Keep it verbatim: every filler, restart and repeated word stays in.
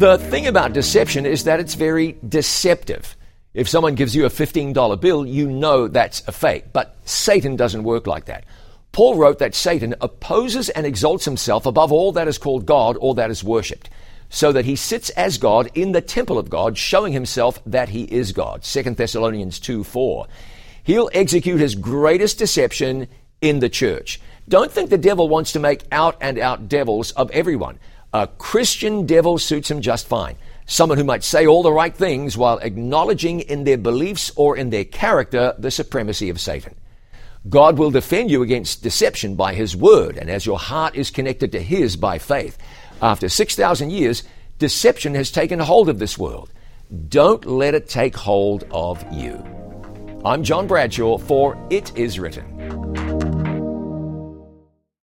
The thing about deception is that it's very deceptive. If someone gives you a fifteen dollar bill, you know that's a fake. But Satan doesn't work like that. Paul wrote that Satan opposes and exalts himself above all that is called God or that is worshipped, so that he sits as God in the temple of God, showing himself that he is God. Second Thessalonians two four. He'll execute his greatest deception in the church. Don't think the devil wants to make out-and-out devils of everyone. A Christian devil suits him just fine. Someone who might say all the right things while acknowledging in their beliefs or in their character the supremacy of Satan. God will defend you against deception by his word, and as your heart is connected to his by faith. After six thousand years, deception has taken hold of this world. Don't let it take hold of you. I'm John Bradshaw for It Is Written.